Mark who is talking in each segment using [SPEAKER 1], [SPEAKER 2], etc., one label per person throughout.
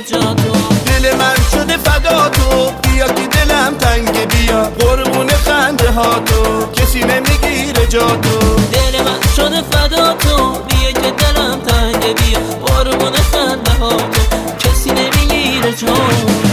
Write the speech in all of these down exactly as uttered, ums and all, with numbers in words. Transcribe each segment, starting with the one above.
[SPEAKER 1] جا تو.
[SPEAKER 2] دل من شده فدا تو، بیا که دلم تنگ، بیا قربون خنده ها تو، کسی نمیگیره جا تو.
[SPEAKER 1] دل من شده فدا تو، بیا که دلم تنگ، بیا قربون خنده ها تو، کسی نمیگیره جا تو.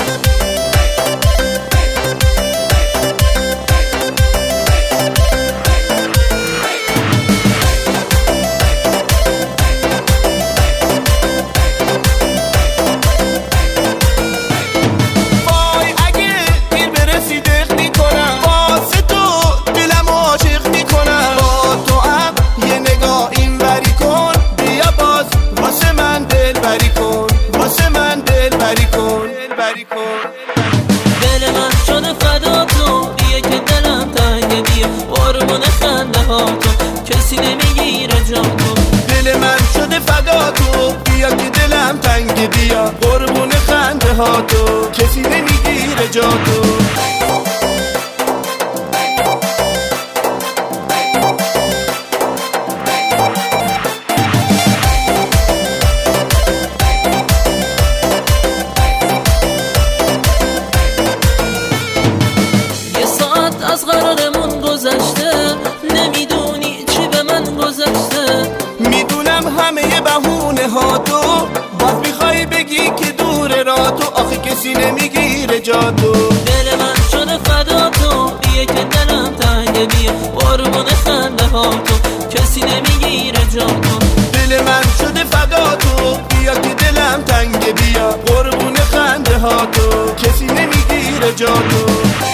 [SPEAKER 1] دل من شده فدا تو، بیا که دلم تنگ، بیا قربون خنده ها تو، کسی نمیگیره جا تو.
[SPEAKER 2] دل من شده فدا تو، بیا که دلم تنگ، بیا قربون خنده ها تو، کسی نمیگیره جا تو.
[SPEAKER 1] از قرارمون گذشته، نمیدونی چی به من گذشته.
[SPEAKER 2] میدونم همه بهونه ها تو، باز میخوای بگی که دور را تو، آخه کسی نمیگیره جا تو.
[SPEAKER 1] دل من شده فدا تو، بیا که دلم تنگ، بیا قربون خنده ها تو، کسی نمیگیره جا تو.
[SPEAKER 2] دل من شده فدا تو، بیا که دلم تنگ، بیا قربون خنده ها تو، کسی نمیگیره جا تو.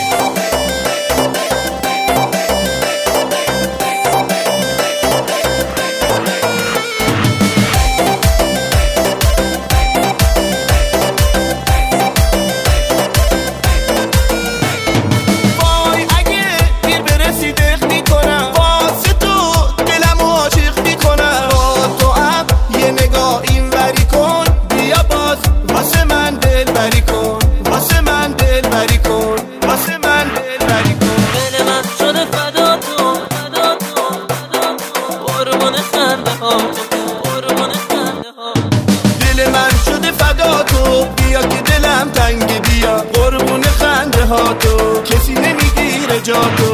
[SPEAKER 2] دل من شده فدا تو، بیا که دلم تنگ، بیا قربون خنده ها تو، کسی نمیگیره جا تو.